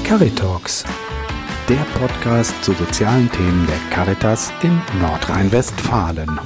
Caritalks, der Podcast zu sozialen Themen der Caritas in Nordrhein-Westfalen.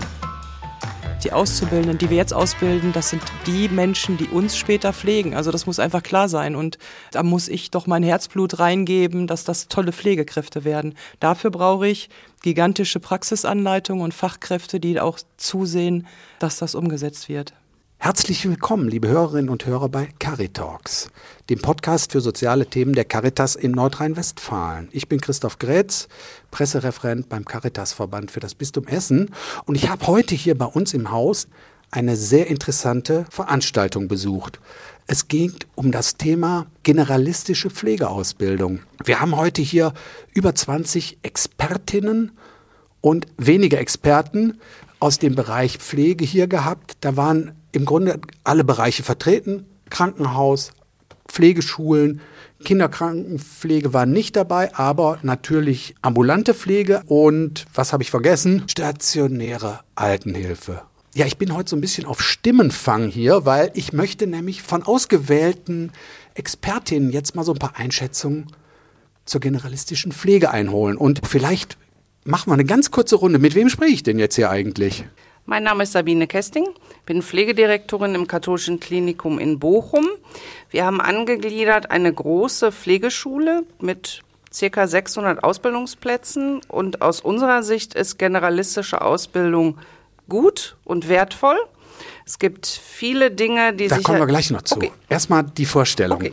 Die Auszubildenden, die wir jetzt ausbilden, das sind die Menschen, die uns später pflegen. Also das muss einfach klar sein. Und da muss ich doch mein Herzblut reingeben, dass das tolle Pflegekräfte werden. Dafür brauche ich gigantische Praxisanleitungen und Fachkräfte, die auch zusehen, dass das umgesetzt wird. Herzlich willkommen, liebe Hörerinnen und Hörer bei Caritalks, dem Podcast für soziale Themen der Caritas in Nordrhein-Westfalen. Ich bin Christoph Grätz, Pressereferent beim Caritasverband für das Bistum Essen, und ich habe heute hier bei uns im Haus eine sehr interessante Veranstaltung besucht. Es ging um das Thema generalistische Pflegeausbildung. Wir haben heute hier über 20 Expertinnen und wenige Experten aus dem Bereich Pflege hier gehabt. Da waren im Grunde alle Bereiche vertreten: Krankenhaus, Pflegeschulen, Kinderkrankenpflege war nicht dabei, aber natürlich ambulante Pflege und, was habe ich vergessen? Stationäre Altenhilfe. Ja, ich bin heute so ein bisschen auf Stimmenfang hier, weil ich möchte nämlich von ausgewählten Expertinnen jetzt mal so ein paar Einschätzungen zur generalistischen Pflege einholen. Und vielleicht machen wir eine ganz kurze Runde. Mit wem spreche ich denn jetzt hier eigentlich? Mein Name ist Sabine Kesting, bin Pflegedirektorin im Katholischen Klinikum in Bochum. Wir haben angegliedert eine große Pflegeschule mit ca. 600 Ausbildungsplätzen, und aus unserer Sicht ist generalistische Ausbildung gut und wertvoll. Es gibt viele Dinge, die Da kommen wir gleich noch zu. Okay. Erstmal die Vorstellung. Okay.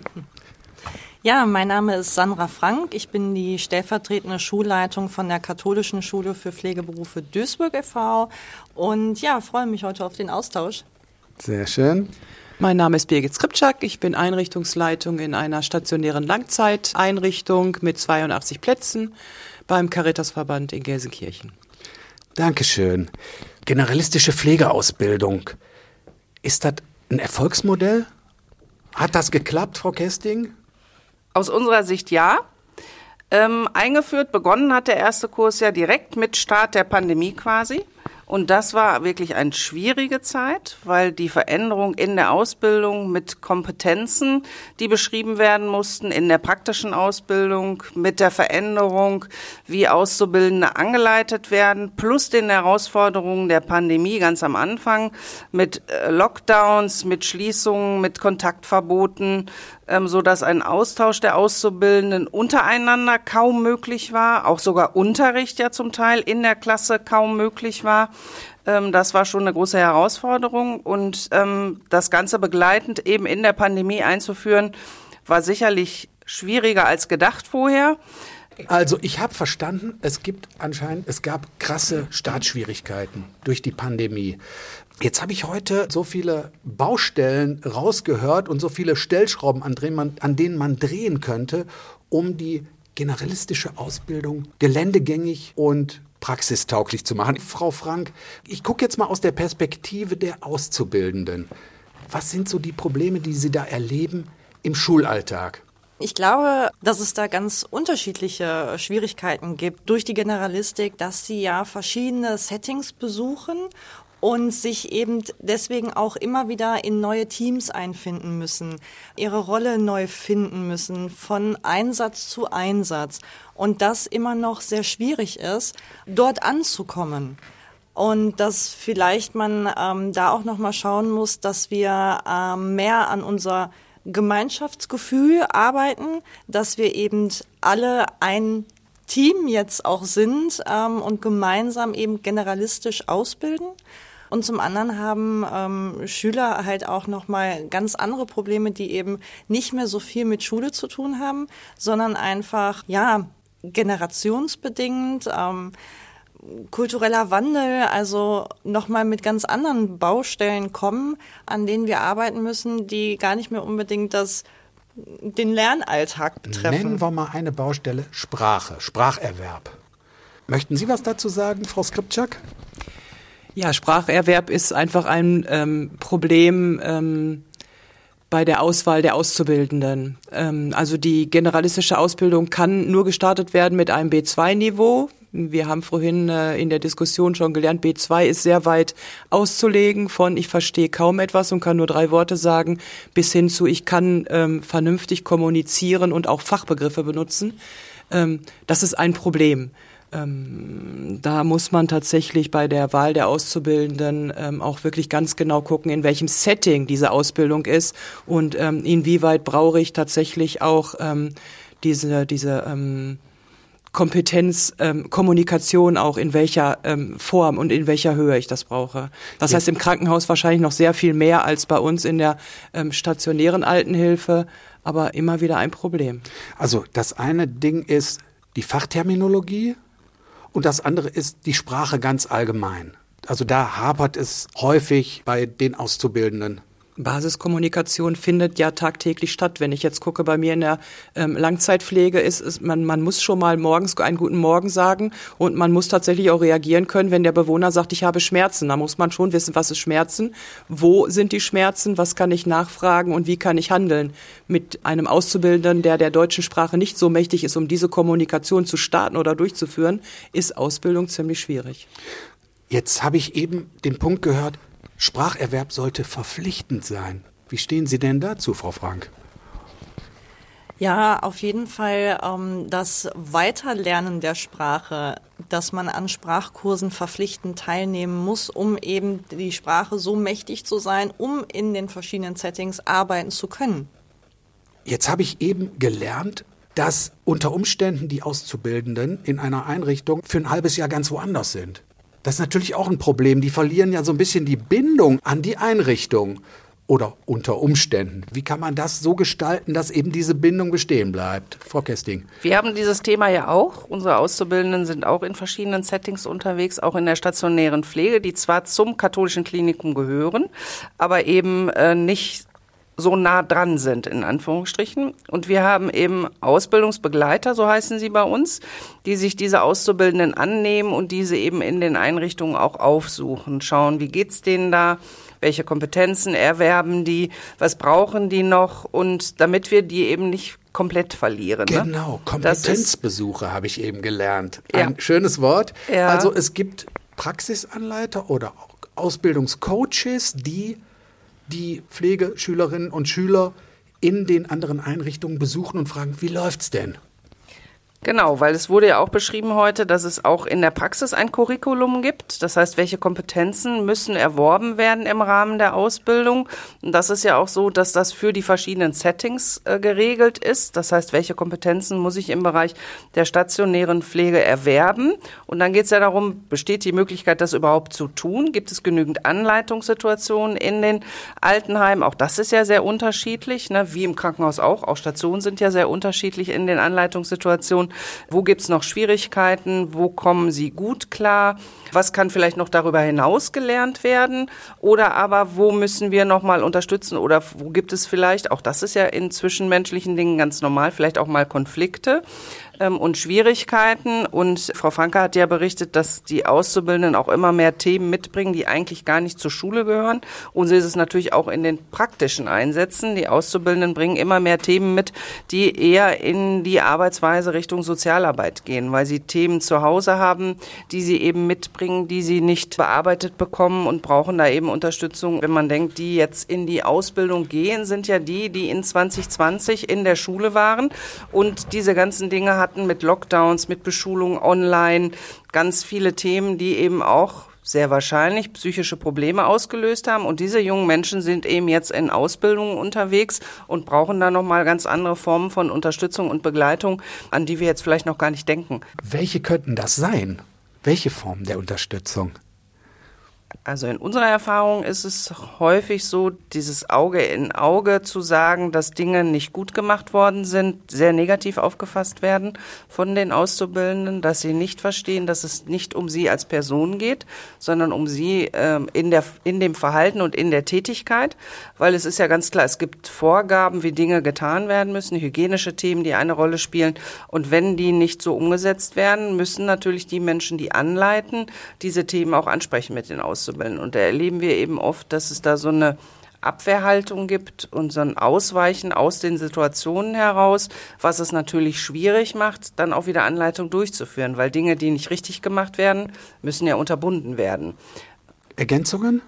Ja, mein Name ist Sandra Frank. Ich bin die stellvertretende Schulleitung von der Katholischen Schule für Pflegeberufe Duisburg e.V. und ja, freue mich heute auf den Austausch. Sehr schön. Mein Name ist Birgit Skripczak. Ich bin Einrichtungsleitung in einer stationären Langzeiteinrichtung mit 82 Plätzen beim Caritasverband in Gelsenkirchen. Dankeschön. Generalistische Pflegeausbildung. Ist das ein Erfolgsmodell? Hat das geklappt, Frau Kesting? Aus unserer Sicht ja. Begonnen hat der erste Kurs ja direkt mit Start der Pandemie quasi. Und das war wirklich eine schwierige Zeit, weil die Veränderung in der Ausbildung mit Kompetenzen, die beschrieben werden mussten, in der praktischen Ausbildung, mit der Veränderung, wie Auszubildende angeleitet werden, plus den Herausforderungen der Pandemie ganz am Anfang, mit Lockdowns, mit Schließungen, mit Kontaktverboten, so dass ein Austausch der Auszubildenden untereinander kaum möglich war, auch sogar Unterricht ja zum Teil in der Klasse kaum möglich war. Das war schon eine große Herausforderung, und das Ganze begleitend eben in der Pandemie einzuführen, war sicherlich schwieriger als gedacht vorher. Also ich habe verstanden, es gab krasse Startschwierigkeiten durch die Pandemie. Jetzt habe ich heute so viele Baustellen rausgehört und so viele Stellschrauben, an denen man drehen könnte, um die generalistische Ausbildung geländegängig und praxistauglich zu machen. Frau Frank, ich gucke jetzt mal aus der Perspektive der Auszubildenden. Was sind so die Probleme, die Sie da erleben im Schulalltag? Ich glaube, dass es da ganz unterschiedliche Schwierigkeiten gibt durch die Generalistik, dass sie ja verschiedene Settings besuchen und sich eben deswegen auch immer wieder in neue Teams einfinden müssen, ihre Rolle neu finden müssen, von Einsatz zu Einsatz. Und das immer noch sehr schwierig ist, dort anzukommen. Und dass vielleicht man da auch nochmal schauen muss, dass wir mehr an unser Gemeinschaftsgefühl arbeiten, dass wir eben alle ein Team jetzt auch sind und gemeinsam eben generalistisch ausbilden. Und zum anderen haben Schüler halt auch nochmal ganz andere Probleme, die eben nicht mehr so viel mit Schule zu tun haben, sondern einfach, ja, generationsbedingt, kultureller Wandel, also nochmal mit ganz anderen Baustellen kommen, an denen wir arbeiten müssen, die gar nicht mehr unbedingt den Lernalltag betreffen. Nennen wir mal eine Baustelle: Sprache, Spracherwerb. Möchten Sie was dazu sagen, Frau Skripczak? Ja, Spracherwerb ist einfach ein Problem bei der Auswahl der Auszubildenden. Also die generalistische Ausbildung kann nur gestartet werden mit einem B2-Niveau. Wir haben vorhin in der Diskussion schon gelernt, B2 ist sehr weit auszulegen von ich verstehe kaum etwas und kann nur 3 Worte sagen, bis hin zu ich kann vernünftig kommunizieren und auch Fachbegriffe benutzen. Das ist ein Problem. Da muss man tatsächlich bei der Wahl der Auszubildenden auch wirklich ganz genau gucken, in welchem Setting diese Ausbildung ist und inwieweit brauche ich tatsächlich auch diese Kompetenz, Kommunikation auch in welcher Form und in welcher Höhe ich das brauche. Das heißt im Krankenhaus wahrscheinlich noch sehr viel mehr als bei uns in der stationären Altenhilfe, aber immer wieder ein Problem. Also das eine Ding ist die Fachterminologie und das andere ist die Sprache ganz allgemein. Also da hapert es häufig bei den Auszubildenden. Basiskommunikation findet ja tagtäglich statt. Wenn ich jetzt gucke, bei mir in der Langzeitpflege man muss schon mal morgens einen guten Morgen sagen und man muss tatsächlich auch reagieren können, wenn der Bewohner sagt, ich habe Schmerzen. Da muss man schon wissen, was ist Schmerzen, wo sind die Schmerzen, was kann ich nachfragen und wie kann ich handeln. Mit einem Auszubildenden, der deutschen Sprache nicht so mächtig ist, um diese Kommunikation zu starten oder durchzuführen, ist Ausbildung ziemlich schwierig. Jetzt habe ich eben den Punkt gehört, Spracherwerb sollte verpflichtend sein. Wie stehen Sie denn dazu, Frau Frank? Ja, auf jeden Fall das Weiterlernen der Sprache, dass man an Sprachkursen verpflichtend teilnehmen muss, um eben die Sprache so mächtig zu sein, um in den verschiedenen Settings arbeiten zu können. Jetzt habe ich eben gelernt, dass unter Umständen die Auszubildenden in einer Einrichtung für ein halbes Jahr ganz woanders sind. Das ist natürlich auch ein Problem. Die verlieren ja so ein bisschen die Bindung an die Einrichtung oder unter Umständen. Wie kann man das so gestalten, dass eben diese Bindung bestehen bleibt? Frau Kesting. Wir haben dieses Thema ja auch. Unsere Auszubildenden sind auch in verschiedenen Settings unterwegs, auch in der stationären Pflege, die zwar zum katholischen Klinikum gehören, aber eben nicht so nah dran sind, in Anführungsstrichen. Und wir haben eben Ausbildungsbegleiter, so heißen sie bei uns, die sich diese Auszubildenden annehmen und diese eben in den Einrichtungen auch aufsuchen, schauen, wie geht's denen da, welche Kompetenzen erwerben die, was brauchen die noch und damit wir die eben nicht komplett verlieren. Genau, Kompetenzbesuche habe ich eben gelernt. Ja. Ein schönes Wort. Ja. Also es gibt Praxisanleiter oder auch Ausbildungscoaches, die Pflegeschülerinnen und Schüler in den anderen Einrichtungen besuchen und fragen, wie läuft's denn? Genau, weil es wurde ja auch beschrieben heute, dass es auch in der Praxis ein Curriculum gibt. Das heißt, welche Kompetenzen müssen erworben werden im Rahmen der Ausbildung. Und das ist ja auch so, dass das für die verschiedenen Settings geregelt ist. Das heißt, welche Kompetenzen muss ich im Bereich der stationären Pflege erwerben? Und dann geht es ja darum, besteht die Möglichkeit, das überhaupt zu tun? Gibt es genügend Anleitungssituationen in den Altenheimen? Auch das ist ja sehr unterschiedlich, ne? Wie im Krankenhaus auch. Auch Stationen sind ja sehr unterschiedlich in den Anleitungssituationen. Wo gibt's noch Schwierigkeiten? Wo kommen sie gut klar? Was kann vielleicht noch darüber hinaus gelernt werden? Oder aber wo müssen wir noch mal unterstützen? Oder wo gibt es vielleicht, auch das ist ja in zwischenmenschlichen Dingen ganz normal, vielleicht auch mal Konflikte und Schwierigkeiten. Und Frau Franke hat ja berichtet, dass die Auszubildenden auch immer mehr Themen mitbringen, die eigentlich gar nicht zur Schule gehören. Und so ist es natürlich auch in den praktischen Einsätzen. Die Auszubildenden bringen immer mehr Themen mit, die eher in die Arbeitsweise Richtung Sozialarbeit gehen, weil sie Themen zu Hause haben, die sie eben mitbringen, die sie nicht bearbeitet bekommen und brauchen da eben Unterstützung. Wenn man denkt, die jetzt in die Ausbildung gehen, sind ja die in 2020 in der Schule waren und diese ganzen Dinge hatten mit Lockdowns, mit Beschulung online, ganz viele Themen, die eben auch sehr wahrscheinlich psychische Probleme ausgelöst haben. Und diese jungen Menschen sind eben jetzt in Ausbildungen unterwegs und brauchen da nochmal ganz andere Formen von Unterstützung und Begleitung, an die wir jetzt vielleicht noch gar nicht denken. Welche könnten das sein? Welche Formen der Unterstützung? Also in unserer Erfahrung ist es häufig so, dieses Auge in Auge zu sagen, dass Dinge nicht gut gemacht worden sind, sehr negativ aufgefasst werden von den Auszubildenden, dass sie nicht verstehen, dass es nicht um sie als Person geht, sondern um sie in dem Verhalten und in der Tätigkeit, weil es ist ja ganz klar, es gibt Vorgaben, wie Dinge getan werden müssen, hygienische Themen, die eine Rolle spielen und wenn die nicht so umgesetzt werden, müssen natürlich die Menschen, die anleiten, diese Themen auch ansprechen mit den Auszubildenden. Und da erleben wir eben oft, dass es da so eine Abwehrhaltung gibt und so ein Ausweichen aus den Situationen heraus, was es natürlich schwierig macht, dann auch wieder Anleitung durchzuführen, weil Dinge, die nicht richtig gemacht werden, müssen ja unterbunden werden. Ergänzungen?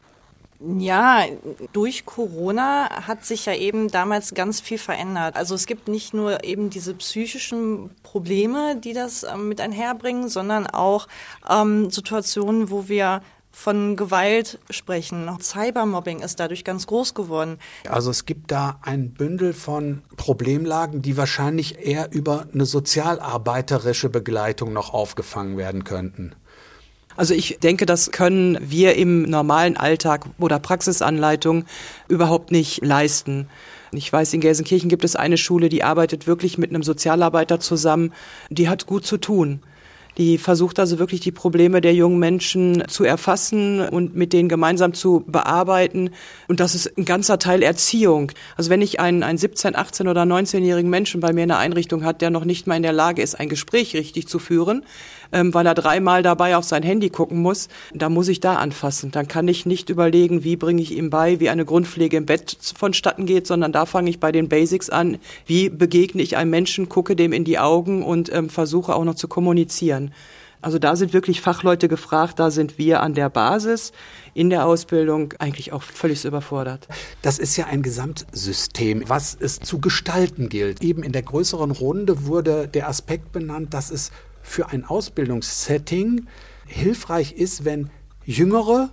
Ja, durch Corona hat sich ja eben damals ganz viel verändert. Also es gibt nicht nur eben diese psychischen Probleme, die das mit einherbringen, sondern auch Situationen, wo wir von Gewalt sprechen. Cybermobbing ist dadurch ganz groß geworden. Also es gibt da ein Bündel von Problemlagen, die wahrscheinlich eher über eine sozialarbeiterische Begleitung noch aufgefangen werden könnten. Also ich denke, das können wir im normalen Alltag oder Praxisanleitung überhaupt nicht leisten. Ich weiß, in Gelsenkirchen gibt es eine Schule, die arbeitet wirklich mit einem Sozialarbeiter zusammen. Die hat gut zu tun. Die versucht also wirklich die Probleme der jungen Menschen zu erfassen und mit denen gemeinsam zu bearbeiten. Und das ist ein ganzer Teil Erziehung. Also wenn ich einen 17-, 18- oder 19-jährigen Menschen bei mir in der Einrichtung hat, der noch nicht mal in der Lage ist, ein Gespräch richtig zu führen, weil er 3-mal dabei auf sein Handy gucken muss, da muss ich da anfassen. Dann kann ich nicht überlegen, wie bringe ich ihm bei, wie eine Grundpflege im Bett vonstatten geht, sondern da fange ich bei den Basics an. Wie begegne ich einem Menschen, gucke dem in die Augen und versuche auch noch zu kommunizieren. Also da sind wirklich Fachleute gefragt, da sind wir an der Basis in der Ausbildung eigentlich auch völlig überfordert. Das ist ja ein Gesamtsystem, was es zu gestalten gilt. Eben in der größeren Runde wurde der Aspekt benannt, dass es für ein Ausbildungssetting hilfreich ist, wenn jüngere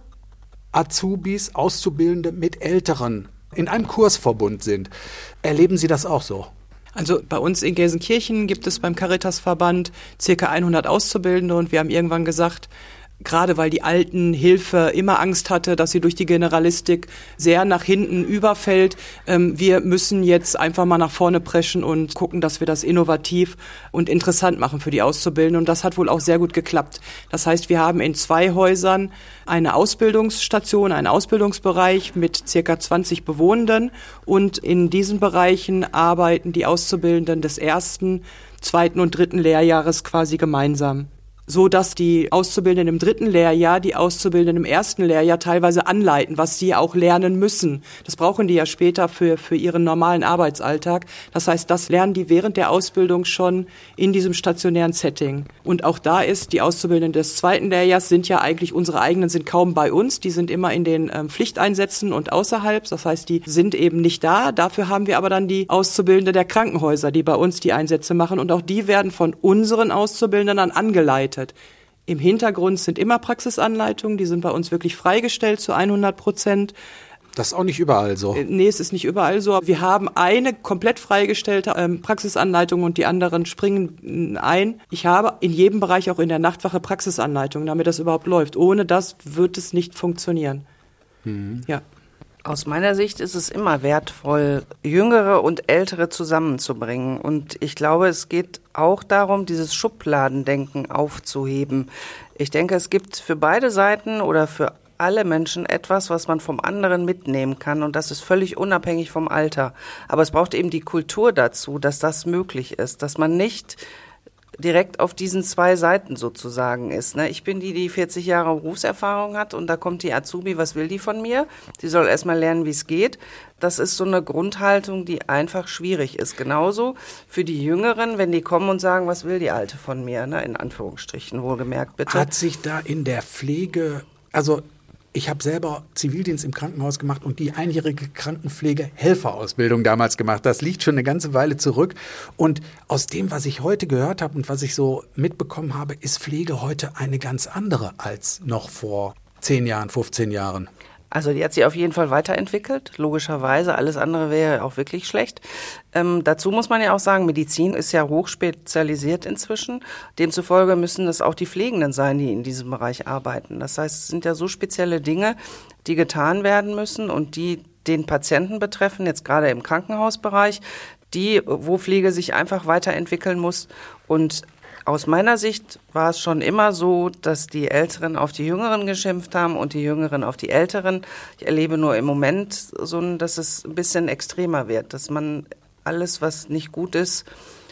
Azubis, Auszubildende mit Älteren in einem Kursverbund sind. Erleben Sie das auch so? Also bei uns in Gelsenkirchen gibt es beim Caritasverband ca. 100 Auszubildende und wir haben irgendwann gesagt, gerade weil die Altenhilfe immer Angst hatte, dass sie durch die Generalistik sehr nach hinten überfällt. Wir müssen jetzt einfach mal nach vorne preschen und gucken, dass wir das innovativ und interessant machen für die Auszubildenden. Und das hat wohl auch sehr gut geklappt. Das heißt, wir haben in 2 Häusern eine Ausbildungsstation, einen Ausbildungsbereich mit circa 20 Bewohnenden. Und in diesen Bereichen arbeiten die Auszubildenden des 1., 2. und 3. Lehrjahres quasi gemeinsam. So dass die Auszubildenden im 3. Lehrjahr die Auszubildenden im 1. Lehrjahr teilweise anleiten, was sie auch lernen müssen. Das brauchen die ja später für ihren normalen Arbeitsalltag. Das heißt, das lernen die während der Ausbildung schon in diesem stationären Setting. Und auch da ist die Auszubildenden des 2. Lehrjahrs sind ja eigentlich unsere eigenen, sind kaum bei uns. Die sind immer in den Pflichteinsätzen und außerhalb. Das heißt, die sind eben nicht da. Dafür haben wir aber dann die Auszubildende der Krankenhäuser, die bei uns die Einsätze machen. Und auch die werden von unseren Auszubildenden dann angeleitet. Im Hintergrund sind immer Praxisanleitungen, die sind bei uns wirklich freigestellt zu 100%. Das ist auch nicht überall so. Nee, es ist nicht überall so. Wir haben eine komplett freigestellte Praxisanleitung und die anderen springen ein. Ich habe in jedem Bereich auch in der Nachtwache Praxisanleitungen, damit das überhaupt läuft. Ohne das wird es nicht funktionieren. Ja. Aus meiner Sicht ist es immer wertvoll, Jüngere und Ältere zusammenzubringen. Und ich glaube, es geht auch darum, dieses Schubladendenken aufzuheben. Ich denke, es gibt für beide Seiten oder für alle Menschen etwas, was man vom anderen mitnehmen kann. Und das ist völlig unabhängig vom Alter. Aber es braucht eben die Kultur dazu, dass das möglich ist, dass man nicht direkt auf diesen 2 Seiten sozusagen ist. Ich bin die 40 Jahre Berufserfahrung hat und da kommt die Azubi, was will die von mir? Die soll erstmal lernen, wie es geht. Das ist so eine Grundhaltung, die einfach schwierig ist. Genauso für die Jüngeren, wenn die kommen und sagen, was will die Alte von mir? In Anführungsstrichen, wohlgemerkt bitte. Hat sich da in der Pflege, also ich habe selber Zivildienst im Krankenhaus gemacht und die einjährige Krankenpflege-Helferausbildung damals gemacht. Das liegt schon eine ganze Weile zurück. Und aus dem, was ich heute gehört habe und was ich so mitbekommen habe, ist Pflege heute eine ganz andere als noch vor 10 Jahren, 15 Jahren. Also die hat sich auf jeden Fall weiterentwickelt, logischerweise. Alles andere wäre auch wirklich schlecht. Dazu muss man ja auch sagen, Medizin ist ja hochspezialisiert inzwischen. Demzufolge müssen es auch die Pflegenden sein, die in diesem Bereich arbeiten. Das heißt, es sind ja so spezielle Dinge, die getan werden müssen und die den Patienten betreffen, jetzt gerade im Krankenhausbereich, wo Pflege sich einfach weiterentwickeln muss. Und aus meiner Sicht war es schon immer so, dass die Älteren auf die Jüngeren geschimpft haben und die Jüngeren auf die Älteren. Ich erlebe nur im Moment so, dass es ein bisschen extremer wird, dass man alles, was nicht gut ist,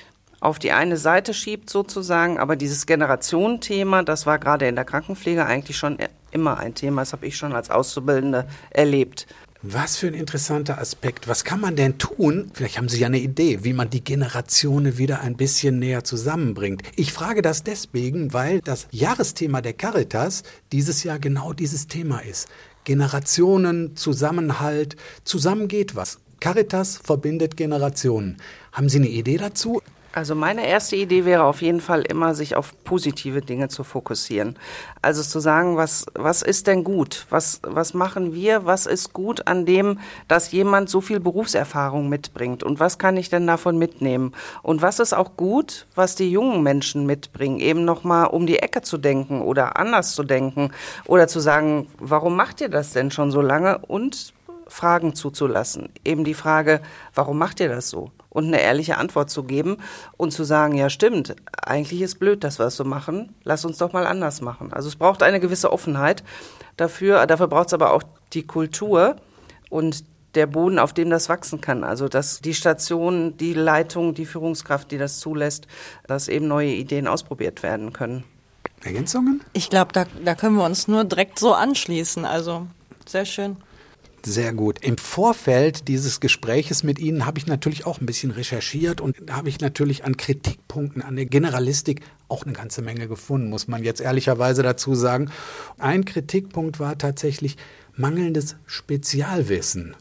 auf die eine Seite schiebt sozusagen. Aber dieses Generationenthema, das war gerade in der Krankenpflege eigentlich schon immer ein Thema. Das habe ich schon als Auszubildende erlebt. Was für ein interessanter Aspekt. Was kann man denn tun? Vielleicht haben Sie ja eine Idee, wie man die Generationen wieder ein bisschen näher zusammenbringt. Ich frage das deswegen, weil das Jahresthema der Caritas dieses Jahr genau dieses Thema ist. Generationen, Zusammenhalt, zusammen geht was. Caritas verbindet Generationen. Haben Sie eine Idee dazu? Also meine erste Idee wäre auf jeden Fall immer, sich auf positive Dinge zu fokussieren. Also zu sagen, was ist denn gut? Was machen wir? Was ist gut an dem, dass jemand so viel Berufserfahrung mitbringt? Und was kann ich denn davon mitnehmen? Und was ist auch gut, was die jungen Menschen mitbringen? Eben nochmal um die Ecke zu denken oder anders zu denken oder zu sagen, warum macht ihr das denn schon so lange? Und Fragen zuzulassen. Eben die Frage, warum macht ihr das so? Und eine ehrliche Antwort zu geben und zu sagen, ja stimmt, eigentlich ist blöd, dass wir es so machen, lass uns doch mal anders machen. Also es braucht eine gewisse Offenheit dafür braucht es aber auch die Kultur und der Boden, auf dem das wachsen kann. Also dass die Station, die Leitung, die Führungskraft, die das zulässt, dass eben neue Ideen ausprobiert werden können. Ergänzungen? Ich glaube, da können wir uns nur direkt so anschließen. Also sehr schön. Sehr gut. Im Vorfeld dieses Gespräches mit Ihnen habe ich natürlich auch ein bisschen recherchiert und habe ich natürlich an Kritikpunkten an der Generalistik auch eine ganze Menge gefunden, muss man jetzt ehrlicherweise dazu sagen. Ein Kritikpunkt war tatsächlich mangelndes Spezialwissen.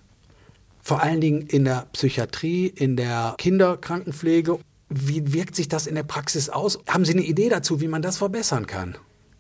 Vor allen Dingen in der Psychiatrie, in der Kinderkrankenpflege. Wie wirkt sich das in der Praxis aus? Haben Sie eine Idee dazu, wie man das verbessern kann?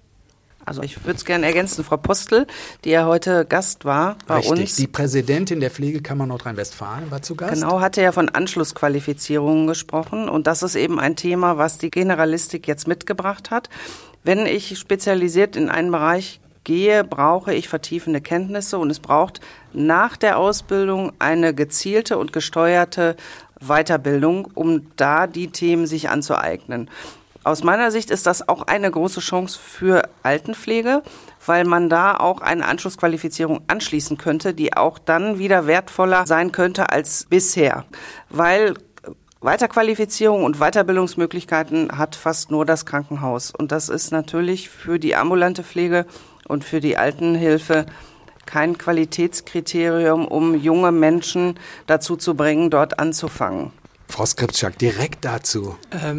Also ich würde es gerne ergänzen, Frau Postel, die ja heute Gast war bei uns. Die Präsidentin der Pflegekammer Nordrhein-Westfalen war zu Gast. Genau, hatte ja von Anschlussqualifizierungen gesprochen und das ist eben ein Thema, was die Generalistik jetzt mitgebracht hat. Wenn ich spezialisiert in einen Bereich gehe, brauche ich vertiefende Kenntnisse und es braucht nach der Ausbildung eine gezielte und gesteuerte Weiterbildung, um da die Themen sich anzueignen. Aus meiner Sicht ist das auch eine große Chance für Altenpflege, weil man da auch eine Anschlussqualifizierung anschließen könnte, die auch dann wieder wertvoller sein könnte als bisher. Weil Weiterqualifizierung und Weiterbildungsmöglichkeiten hat fast nur das Krankenhaus. Und das ist natürlich für die ambulante Pflege und für die Altenhilfe kein Qualitätskriterium, um junge Menschen dazu zu bringen, dort anzufangen. Frau Skripczak, direkt dazu.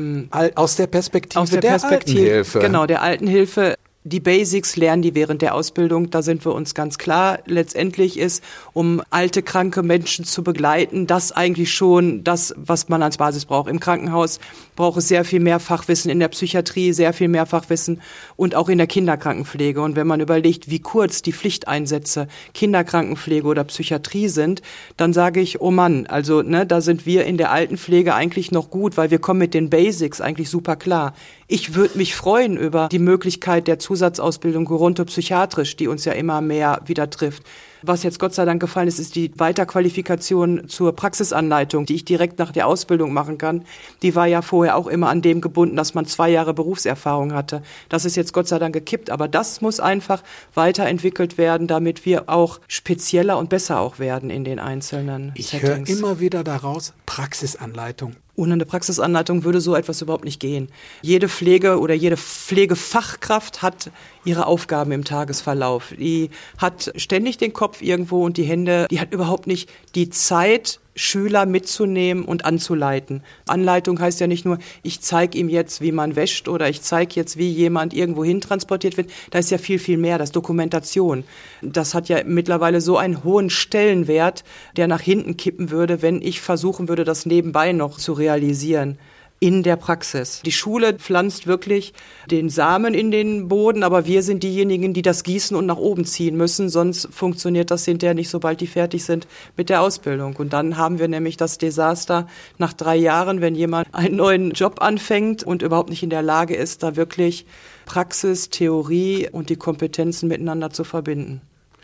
Aus der Perspektive der Altenhilfe. Genau, der Altenhilfe. Die Basics lernen die während der Ausbildung, da sind wir uns ganz klar. Letztendlich ist, um alte, kranke Menschen zu begleiten, das eigentlich schon das, was man als Basis braucht. Im Krankenhaus braucht es sehr viel mehr Fachwissen, in der Psychiatrie sehr viel mehr Fachwissen und auch in der Kinderkrankenpflege. Und wenn man überlegt, wie kurz die Pflichteinsätze Kinderkrankenpflege oder Psychiatrie sind, dann sage ich, oh Mann, also da sind wir in der Altenpflege eigentlich noch gut, weil wir kommen mit den Basics eigentlich super klar. Ich würde mich freuen über die Möglichkeit der Zusatzausbildung gerontopsychiatrisch, die uns ja immer mehr wieder trifft. Was jetzt Gott sei Dank gefallen ist, ist die Weiterqualifikation zur Praxisanleitung, die ich direkt nach der Ausbildung machen kann. Die war ja vorher auch immer an dem gebunden, dass man 2 Jahre Berufserfahrung hatte. Das ist jetzt Gott sei Dank gekippt, aber das muss einfach weiterentwickelt werden, damit wir auch spezieller und besser auch werden in den einzelnen Settings. Ich höre immer wieder daraus, Praxisanleitung. Ohne eine Praxisanleitung würde so etwas überhaupt nicht gehen. Jede Pflege oder jede Pflegefachkraft hat ihre Aufgaben im Tagesverlauf. Die hat ständig den Kopf irgendwo und die Hände. Die hat überhaupt nicht die Zeit, Schüler mitzunehmen und anzuleiten. Anleitung heißt ja nicht nur, ich zeige ihm jetzt, wie man wäscht oder ich zeige jetzt, wie jemand irgendwo hin transportiert wird. Da ist ja viel, viel mehr. Das ist Dokumentation. Das hat ja mittlerweile so einen hohen Stellenwert, der nach hinten kippen würde, wenn ich versuchen würde, das nebenbei noch zu realisieren. In der Praxis. Die Schule pflanzt wirklich den Samen in den Boden, aber wir sind diejenigen, die das gießen und nach oben ziehen müssen, sonst funktioniert das hinterher nicht, sobald die fertig sind mit der Ausbildung. Und dann haben wir nämlich das Desaster nach 3 Jahren, wenn jemand einen neuen Job anfängt und überhaupt nicht in der Lage ist, da wirklich Praxis, Theorie und die Kompetenzen miteinander zu verbinden.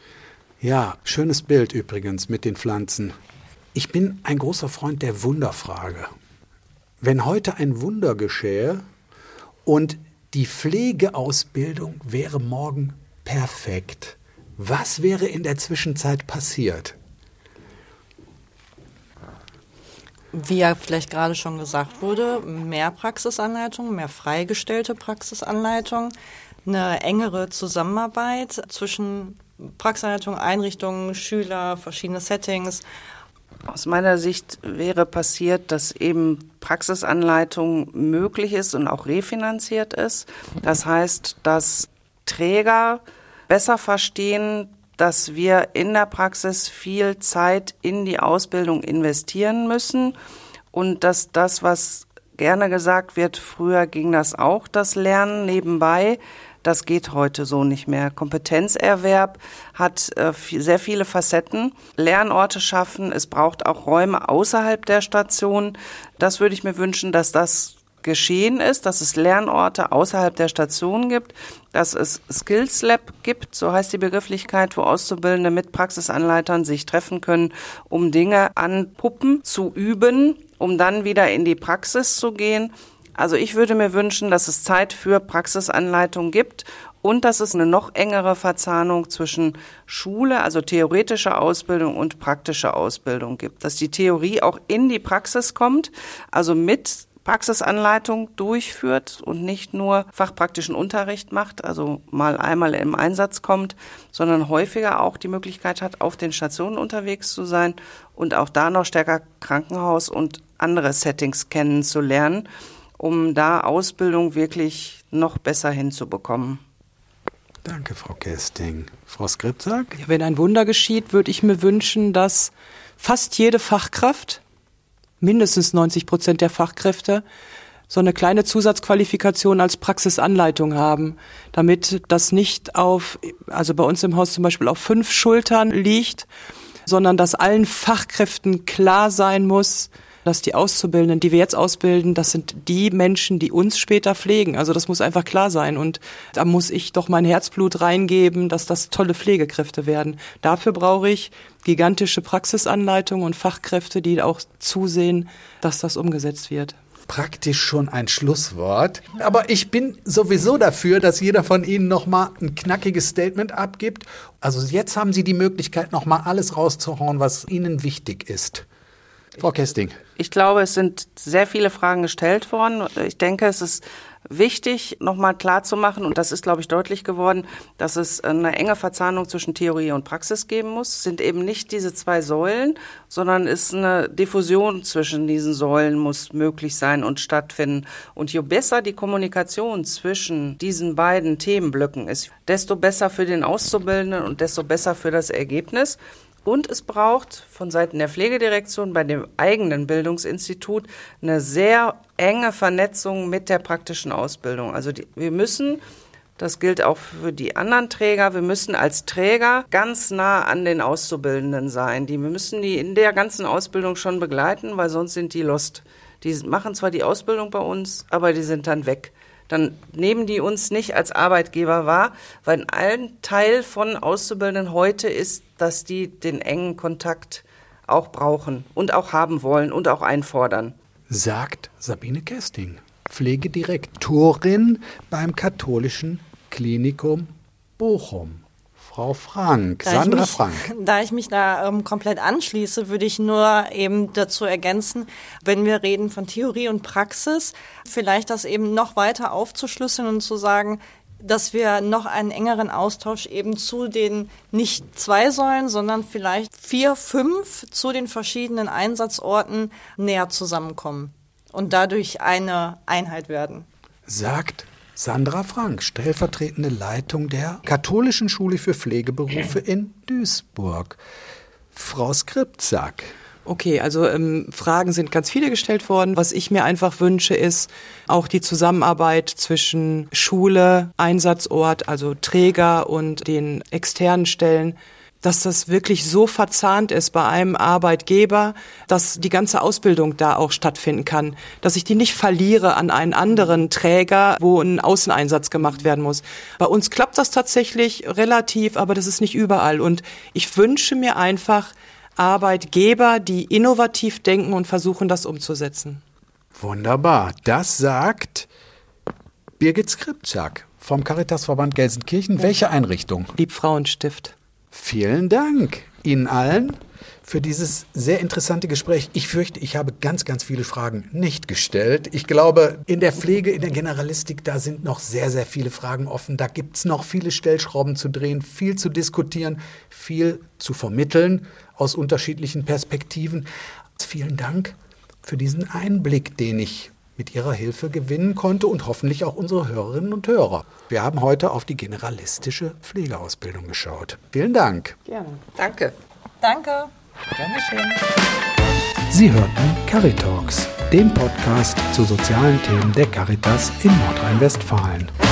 Ja, schönes Bild übrigens mit den Pflanzen. Ich bin ein großer Freund der Wunderfrage. Wenn heute ein Wunder geschähe und die Pflegeausbildung wäre morgen perfekt, was wäre in der Zwischenzeit passiert? Wie ja vielleicht gerade schon gesagt wurde, mehr Praxisanleitungen, mehr freigestellte Praxisanleitungen, eine engere Zusammenarbeit zwischen Praxisanleitung, Einrichtungen, Schüler, verschiedene Settings. Aus meiner Sicht wäre passiert, dass eben Praxisanleitung möglich ist und auch refinanziert ist. Das heißt, dass Träger besser verstehen, dass wir in der Praxis viel Zeit in die Ausbildung investieren müssen und dass das, was gerne gesagt wird, früher ging das auch, das Lernen nebenbei, das geht heute so nicht mehr. Kompetenzerwerb hat sehr viele Facetten. Lernorte schaffen, es braucht auch Räume außerhalb der Station. Das würde ich mir wünschen, dass das geschehen ist, dass es Lernorte außerhalb der Station gibt, dass es Skills Lab gibt, so heißt die Begrifflichkeit, wo Auszubildende mit Praxisanleitern sich treffen können, um Dinge an Puppen zu üben, um dann wieder in die Praxis zu gehen. Also ich würde mir wünschen, dass es Zeit für Praxisanleitung gibt und dass es eine noch engere Verzahnung zwischen Schule, also theoretische Ausbildung und praktische Ausbildung gibt. Dass die Theorie auch in die Praxis kommt, also mit Praxisanleitung durchführt und nicht nur fachpraktischen Unterricht macht, also mal einmal im Einsatz kommt, sondern häufiger auch die Möglichkeit hat, auf den Stationen unterwegs zu sein und auch da noch stärker Krankenhaus und andere Settings kennenzulernen, um da Ausbildung wirklich noch besser hinzubekommen. Danke, Frau Kesting. Frau Skripczak? Ja, wenn ein Wunder geschieht, würde ich mir wünschen, dass fast jede Fachkraft, mindestens 90% der Fachkräfte, so eine kleine Zusatzqualifikation als Praxisanleitung haben, damit das nicht also bei uns im Haus zum Beispiel auf 5 Schultern liegt, sondern dass allen Fachkräften klar sein muss, dass die Auszubildenden, die wir jetzt ausbilden, das sind die Menschen, die uns später pflegen. Also das muss einfach klar sein. Und da muss ich doch mein Herzblut reingeben, dass das tolle Pflegekräfte werden. Dafür brauche ich gigantische Praxisanleitungen und Fachkräfte, die auch zusehen, dass das umgesetzt wird. Praktisch schon ein Schlusswort. Aber ich bin sowieso dafür, dass jeder von Ihnen nochmal ein knackiges Statement abgibt. Also jetzt haben Sie die Möglichkeit, nochmal alles rauszuhauen, was Ihnen wichtig ist. Frau Kesting. Ich glaube, es sind sehr viele Fragen gestellt worden. Ich denke, es ist wichtig, nochmal klarzumachen, und das ist, glaube ich, deutlich geworden, dass es eine enge Verzahnung zwischen Theorie und Praxis geben muss. Es sind eben nicht diese 2 Säulen, sondern es ist eine Diffusion zwischen diesen Säulen muss möglich sein und stattfinden. Und je besser die Kommunikation zwischen diesen beiden Themenblöcken ist, desto besser für den Auszubildenden und desto besser für das Ergebnis. Und es braucht von Seiten der Pflegedirektion bei dem eigenen Bildungsinstitut eine sehr enge Vernetzung mit der praktischen Ausbildung. Also wir müssen, das gilt auch für die anderen Träger, wir müssen als Träger ganz nah an den Auszubildenden sein. Wir müssen die in der ganzen Ausbildung schon begleiten, weil sonst sind die lost. Die machen zwar die Ausbildung bei uns, aber die sind dann weg. Dann nehmen die uns nicht als Arbeitgeber wahr, weil ein Teil von Auszubildenden heute ist, dass die den engen Kontakt auch brauchen und auch haben wollen und auch einfordern. Sagt Sabine Kesting, Pflegedirektorin beim Katholischen Klinikum Bochum. Frau Frank, Sandra Frank. Da ich mich da komplett anschließe, würde ich nur eben dazu ergänzen, wenn wir reden von Theorie und Praxis, vielleicht das eben noch weiter aufzuschlüsseln und zu sagen, dass wir noch einen engeren Austausch eben zu den nicht 2 Säulen, sondern vielleicht 4, 5 zu den verschiedenen Einsatzorten näher zusammenkommen und dadurch eine Einheit werden. Sagt Sandra Frank, stellvertretende Leitung der Katholischen Schule für Pflegeberufe in Duisburg. Frau Skripczak. Okay, also Fragen sind ganz viele gestellt worden. Was ich mir einfach wünsche, ist auch die Zusammenarbeit zwischen Schule, Einsatzort, also Träger und den externen Stellen, dass das wirklich so verzahnt ist bei einem Arbeitgeber, dass die ganze Ausbildung da auch stattfinden kann, dass ich die nicht verliere an einen anderen Träger, wo ein Außeneinsatz gemacht werden muss. Bei uns klappt das tatsächlich relativ, aber das ist nicht überall. Und ich wünsche mir einfach Arbeitgeber, die innovativ denken und versuchen, das umzusetzen. Wunderbar. Das sagt Birgit Skripczak vom Caritasverband Gelsenkirchen. Welche Einrichtung? Liebfrauenstift. Vielen Dank Ihnen allen für dieses sehr interessante Gespräch. Ich fürchte, ich habe ganz, ganz viele Fragen nicht gestellt. Ich glaube, in der Pflege, in der Generalistik, da sind noch sehr, sehr viele Fragen offen. Da gibt es noch viele Stellschrauben zu drehen, viel zu diskutieren, viel zu vermitteln aus unterschiedlichen Perspektiven. Vielen Dank für diesen Einblick, den ich mit Ihrer Hilfe gewinnen konnte und hoffentlich auch unsere Hörerinnen und Hörer. Wir haben heute auf die generalistische Pflegeausbildung geschaut. Vielen Dank. Gerne. Danke. Danke. Gern geschehen. Sie hörten Caritalks, den Podcast zu sozialen Themen der Caritas in Nordrhein-Westfalen.